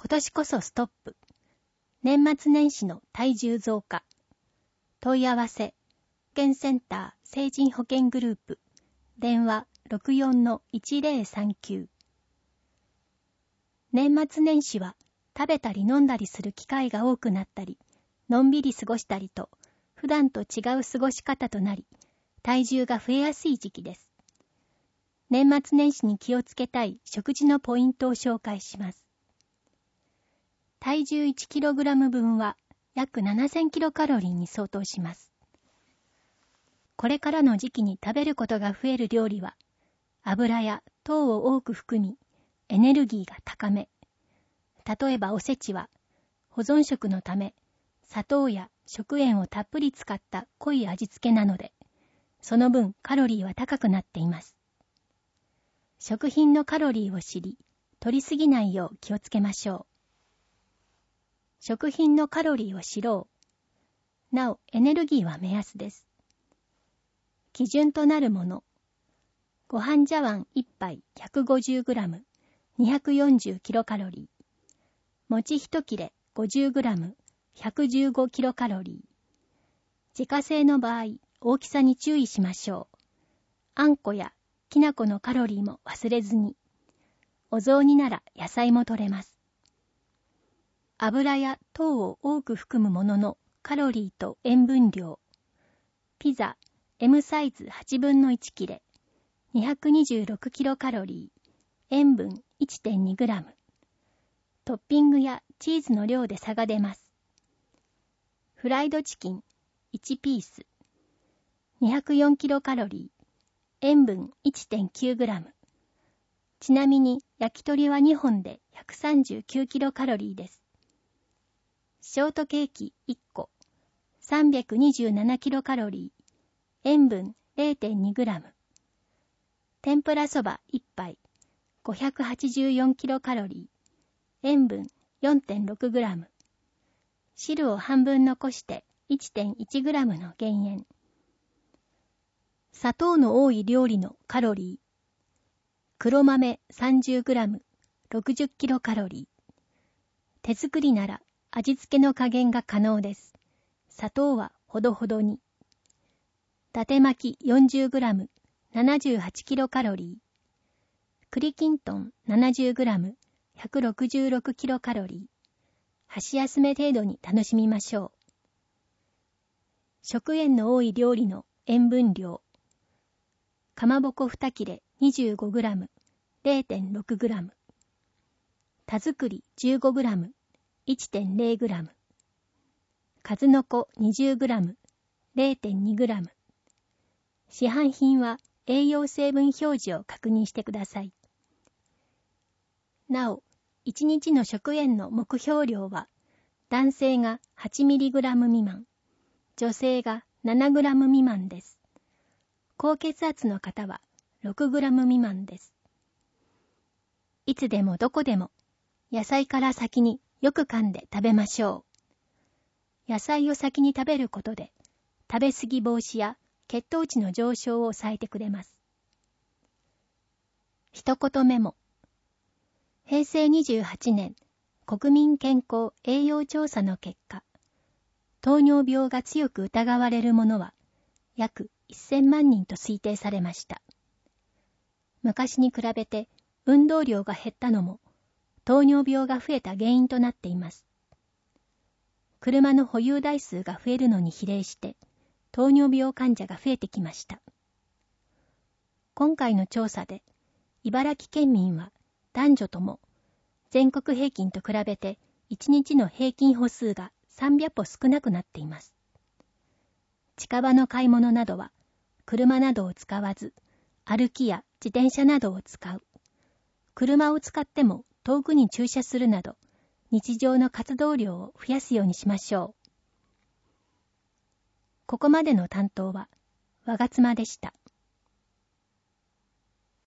今年こそストップ。年末年始の体重増加。問い合わせ。保健センター成人保健グループ。電話 64-1039。年末年始は食べたり飲んだりする機会が多くなったり、のんびり過ごしたりと、普段と違う過ごし方となり、体重が増えやすい時期です。年末年始に気をつけたい食事のポイントを紹介します。体重 1kg 分は約 7000kcal に相当します。これからの時期に食べることが増える料理は、油や糖を多く含み、エネルギーが高め。例えばおせちは、保存食のため、砂糖や食塩をたっぷり使った濃い味付けなので、その分カロリーは高くなっています。食品のカロリーを知り、摂りすぎないよう気をつけましょう。食品のカロリーを知ろう。なお、エネルギーは目安です。基準となるもの。ご飯茶碗1杯 150g、240kcal。餅1切れ 50g、115kcal。自家製の場合、大きさに注意しましょう。あんこやきな粉のカロリーも忘れずに。お雑煮なら野菜も取れます。油や糖を多く含むもののカロリーと塩分量。ピザ M サイズ8分の1切れ、226kcal、塩分 1.2g。トッピングやチーズの量で差が出ます。フライドチキン1ピース、204kcal、塩分 1.9g。ちなみに焼き鳥は2本で 139kcal です。ショートケーキ1個、327kcal、塩分 0.2g。天ぷらそば1杯、584kcal、塩分 4.6g。汁を半分残して 1.1g の減塩。砂糖の多い料理のカロリー。黒豆 30g、60kcal。手作りなら味付けの加減が可能です。砂糖はほどほどに。伊達巻き 40g、78kcal。栗きんとん 70g、166kcal。箸休め程度に楽しみましょう。食塩の多い料理の塩分量。かまぼこ2切れ 25g、0.6g。田作り 15g、1.0g。数の子 20g、0.2g。市販品は栄養成分表示を確認してください。なお、1日の食塩の目標量は、男性が 8mg 未満、女性が 7g 未満です。高血圧の方は 6g 未満です。いつでもどこでも、野菜から先によく噛んで食べましょう。野菜を先に食べることで、食べ過ぎ防止や血糖値の上昇を抑えてくれます。一言メモ。平成28年国民健康栄養調査の結果、糖尿病が強く疑われるものは約1000万人と推定されました。昔に比べて運動量が減ったのも糖尿病が増えた原因となっています。車の保有台数が増えるのに比例して糖尿病患者が増えてきました。今回の調査で茨城県民は男女とも全国平均と比べて1日の平均歩数が300歩少なくなっています。近場の買い物などは車などを使わず歩きや自転車などを使う。車を使っても遠くに駐車するなど日常の活動量を増やすようにしましょう。ここまでの担当は我妻でした。